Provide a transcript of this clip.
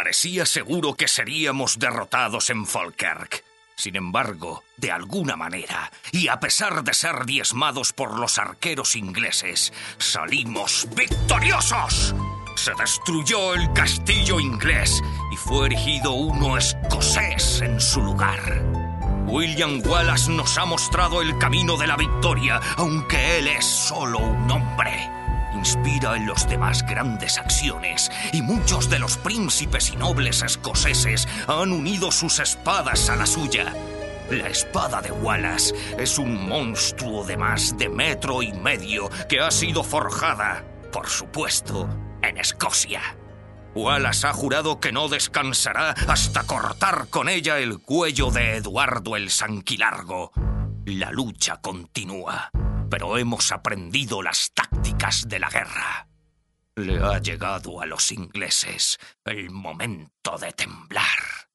Parecía seguro que seríamos derrotados en Falkirk. Sin embargo, de alguna manera, y a pesar de ser diezmados por los arqueros ingleses, salimos victoriosos. Se destruyó el castillo inglés y fue erigido uno escocés en su lugar. William Wallace nos ha mostrado el camino de la victoria, aunque él es solo un hombre. Inspira en los demás grandes acciones, y muchos de los príncipes y nobles escoceses han unido sus espadas a la suya. La espada de Wallace es un monstruo de más de 1,5 metros que ha sido forjada, por supuesto, en Escocia. Wallace ha jurado que no descansará hasta cortar con ella el cuello de Eduardo el Sanquilargo. La lucha continúa, pero hemos aprendido las tácticas de la guerra. Le ha llegado a los ingleses el momento de temblar.